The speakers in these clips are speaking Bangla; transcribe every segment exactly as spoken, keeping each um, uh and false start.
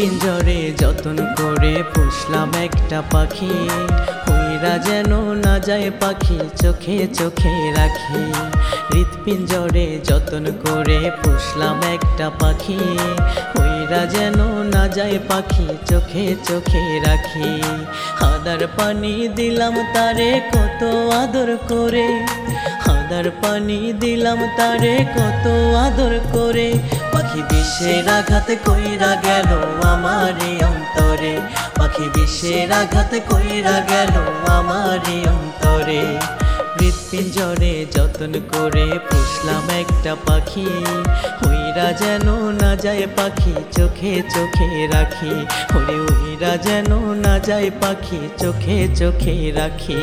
হৃৎপিঞ্জরে যতন করে পুষলাম একটা পাখি, হইরা যেন না যায় পাখি চোখে চোখে রাখি। হৃৎপিঞ্জরে যতন করে পুষলাম একটা পাখি, হইরা যেন না যায় পাখি চোখে চোখে রাখি। হাদার পানি দিলাম তারে কত আদর করে, হাদার পানি দিলাম তারে কত আদর করে। পাখি বিষের আঘাত কইরা গেল আমারে অন্তরে, পাখি বিষের আঘাত কইরা গেল আমারে অন্তরে। হৃৎপিঞ্জরে যতন করে পুষলাম একটা পাখি, হইরা যেন না যায় পাখি চোখে চোখে রাখি। ওরে হইরা যেন না যায় পাখি চোখে চোখে রাখি।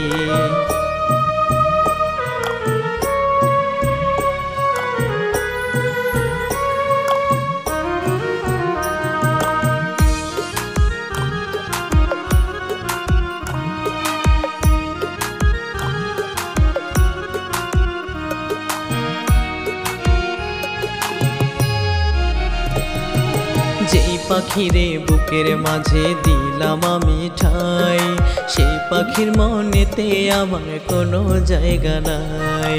যেই পাখিরে বুকের মাঝে দিলাম আমি ঠাই, সেই পাখির মনেতে আমার কোনো জায়গা নাই।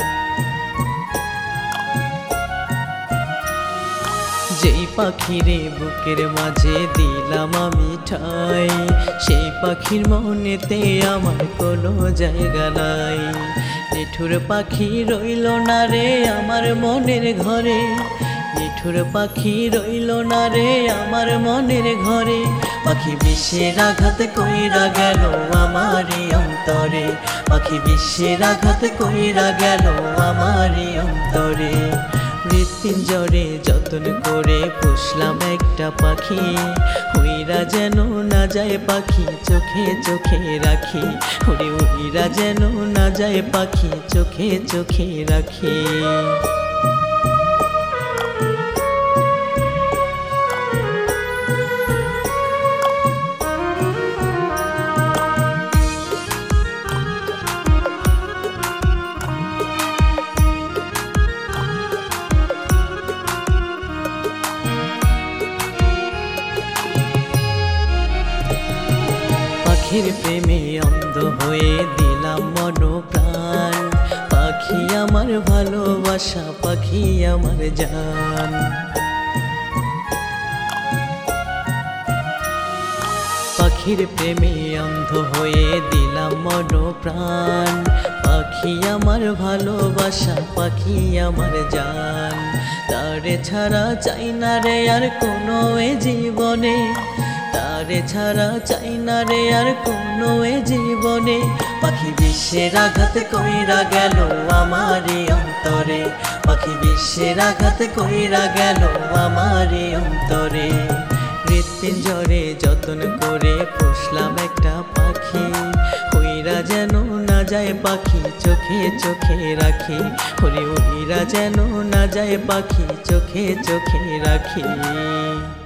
যেই পাখিরে বুকের মাঝে দিলাম আমি ঠাই, সেই পাখির মনেতে আমার কোনো জায়গা নাই। নিঠুর পাখি রইল না রে আমার মনের ঘরে, নিঠুর পাখি রইল না রে আমার মনের ঘরে। পাখি বিষের আঘাত কইরা গেল আমারে অন্তরে, পাখি বিষের আঘাত কইরা গেল আমারে অন্তরে। হৃৎপিঞ্জরে যতন করে পুষলাম একটা পাখি, হইরা যেন না যায় পাখি চোখে চোখে রাখি। ওরে হইরা যেন না যায় পাখি চোখে চোখে রাখি। পাখির প্রেমে অন্ধ হয়ে দিলাম মন প্রাণ, পাখি আমার ভালোবাসা পাখি আমার জান। পাখির প্রেমে অন্ধ হয়ে দিলাম মন প্রাণ, পাখি আমার ভালোবাসা পাখি আমার জান। তারে ছাড়া চাই না রে আর কোনো এ জীবনে, তারে ছাড়া চাই না রে আর কোনো এ জীবনে। পাখি বিষের আঘাত কইরা গেল আমারে অন্তরে, পাখি বিষের আঘাত কইরা গেল আমারে অন্তরে। হৃৎপিঞ্জরে যতন করে পুষলাম একটা পাখি, হইরা যেন না যায় পাখি চোখে চোখে রাখি। ওরে হইরা যেন না যায় পাখি চোখে চোখে রাখি।